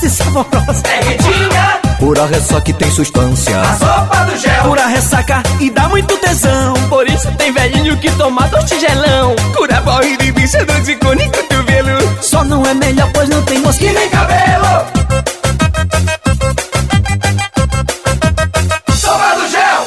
gostosa e saborosa. É quentinha, cura ressaca e tem substância. a sopa do gel. Cura ressaca e dá muito tesão. Por isso tem velhinho que toma 2 tigelão. Cura barriga e bicha, dor de cone e cotovelo. Só não é melhor pois não tem Que mosquito nem cabelo. Sopa do gel.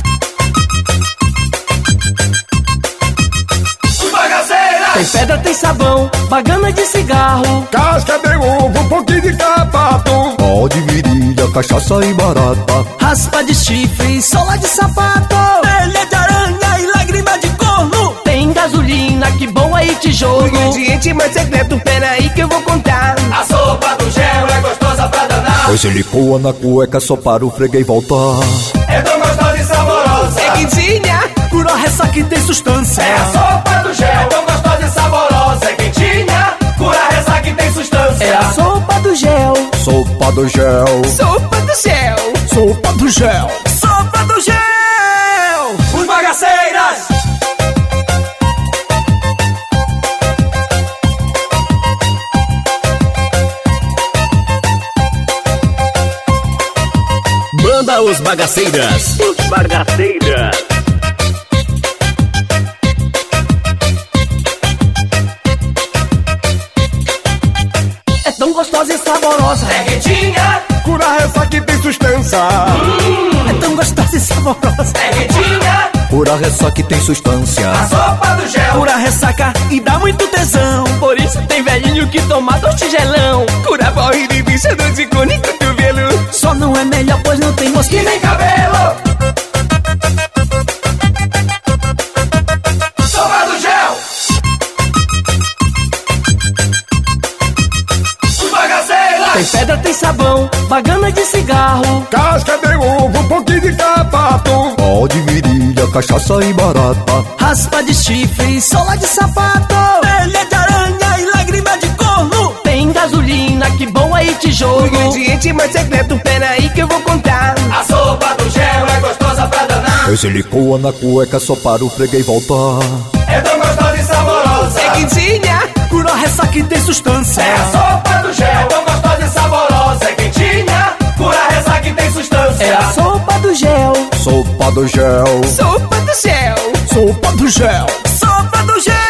Os bagaceiras. Tem pedra, tem sabão, bagana de cigarro. Casca de ovo, um pouquinho de carrapato. Ó de virilha, cachaça e barata. raspa de chifre, sola de sapato, telha de aranha e lágrima de corno. Tem gasolina, que bom aí tijolo. Ingrediente mais secreto, peraí que eu vou contar. A sopa do gel é gostosa pra danar. Pois ele coa na cueca só para o freguês voltar. É tão gostosa e saborosa. É quentinha, Cura ressaca e tem substância. É a sopa do gel. É tão gostosa e saborosa. É quentinha, cura ressaca e tem substância. é a sopa do gel. Sopa do gel. Sopa do gel. Sopa do gel. Sopa do gel. Os bagaceiras. Banda Os Bagaceiras. Os Bagaceiras. É tão gostosa e saborosa. É quentinha, Cura ressaca e tem substância. É tão gostosa e saborosa. é quentinha, Cura ressaca e tem substância. a sopa do gel. Cura ressaca e dá muito tesão. Por isso tem velhinho que toma 2 tigelão. Cura barriga e bicha, dor de cone e cotovelo. Só não é melhor pois não tem Que mosquito nem cabelo. Sopa do gel. Os bagaceiras. Tem pedra, tem sabão, bagana de cigarro. Casca de ovo, um pouquinho de carrapato. Ó de virilha, cachaça e barata. raspa de chifre, sola de sapato, telha de aranha e lágrima de corno. Tem gasolina, que bom aí tijolo. Ingrediente mais secreto, peraí que eu vou contar. A sopa do gel é gostosa pra danar. Pois ele coa na cueca só para o freguês voltar. É tão gostosa e saborosa. É quentinha, Cura ressaca e tem substância. É a sopa do gel. É tão gostosa e saborosa. É quentinha, cura ressaca e tem substância. é a sopa do gel. Sopa do gel. Sopa do gel. Sopa do gel. Sopa do gel.